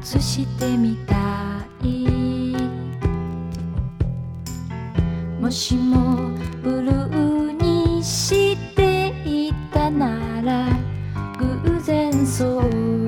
写してみたい。もしもブルーにし